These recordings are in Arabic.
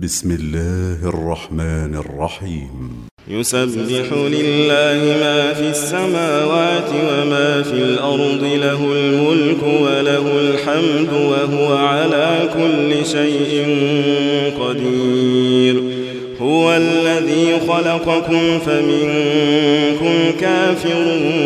بسم الله الرحمن الرحيم. يسبح لله ما في السماوات وما في الأرض، له الملك وله الحمد وهو على كل شيء قدير. هو الذي خلقكم فمنكم كافر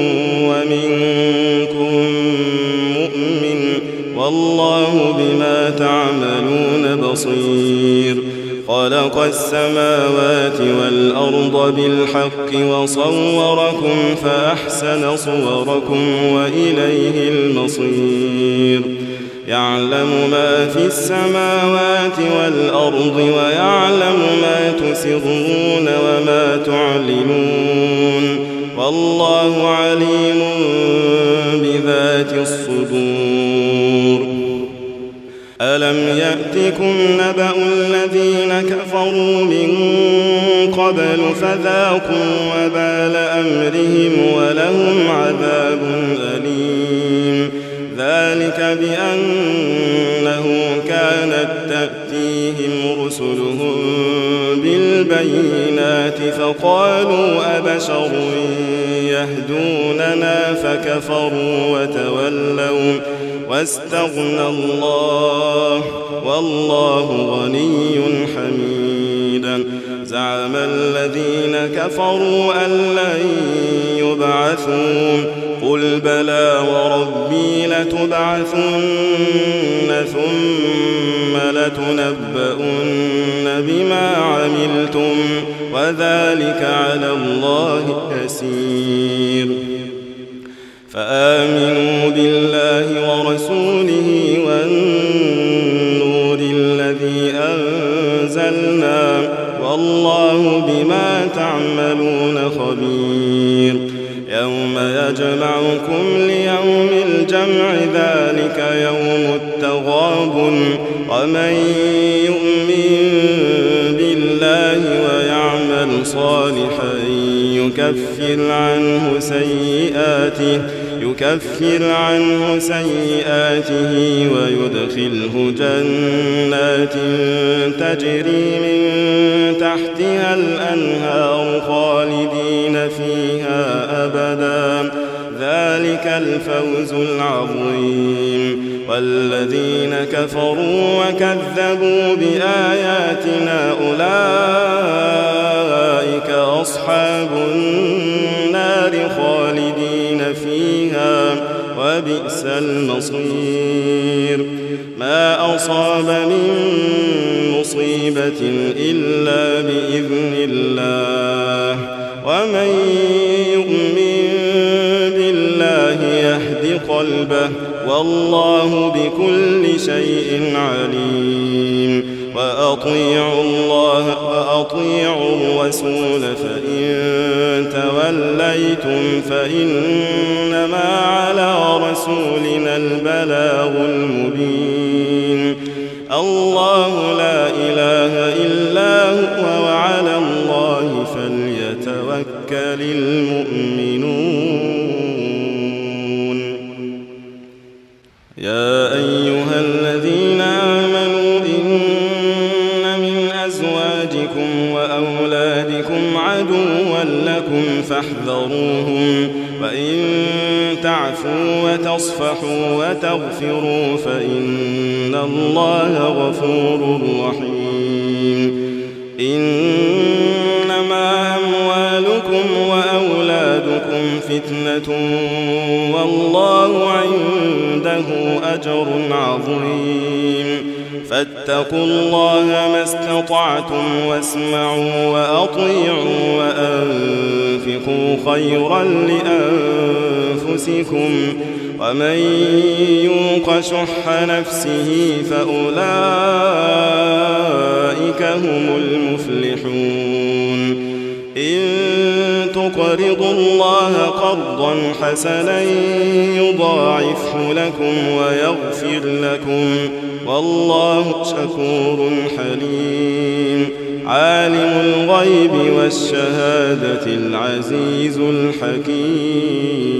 ومنكم مؤمن، والله بما تعملون بصير. خلق السماوات والأرض بالحق وصوركم فأحسن صوركم وإليه المصير. يعلم ما في السماوات والأرض ويعلم ما تسرون وما تعلنون، والله عليم بذات الصدور. ألم يأتكم نبأ الذين كفروا من قبل فذاقوا وبال أمرهم ولهم عذاب أليم. ذلك بأنه كانت تأتيهم رسلهم بالبينات فقالوا أبشر يهدوننا فكفروا وتولوا واستغنى الله والله غني حميد. زعم الذين كفروا أن لن يبعثوا، قل بلى وربي لتبعثن ثم لتنبؤن بما عملتم وذلك على الله يسير. فآمنوا بالله ورسوله والنور الذي أنزلنا، والله بما تعملون خبير. يوم يجمعكم ليوم الجمع ذلك يوم التغابن، ومن يؤمن بالله ويعمل صالحا يكفر عنه سيئاته ويدخله جنات تجري من تحتها الأنهار خالدين فيها أبدا، ذلك الفوز العظيم. والذين كفروا وكذبوا بآياتنا أولئك أصحاب النار خالدين فيها وبئس المصير. ما أصاب من مصيبة إلا بإذن الله، ومن يؤمن بالله يهد قلبه، والله بكل شيء عليم. وأطيعوا الله وأطيعوا الرسول فإن توليتم فإنما على رسولنا البلاغ المبين. الله لا إله إلا هو وعلى الله فليتوكل المؤمنون. يا أيها الذين آمنوا إن من أزواجكم وأولادكم عدوا لكم فاحذروهم، وإن تعفوا وتصفحوا وتغفروا فإن الله غفور رحيم. إنما أموالكم وأولادكم فتنة والله عنده أجر عظيم. فاتقوا الله ما استطعتم واسمعوا وأطيعوا وأنفقوا خيرا لأنفسكم، ومن يوق شح نفسه فأولئك هم المفلحون. إن تقرضوا الله قرضا حسنا يضاعفه لكم ويغفر لكم، والله شكور حليم. عالم الغيب والشهادة العزيز الحكيم.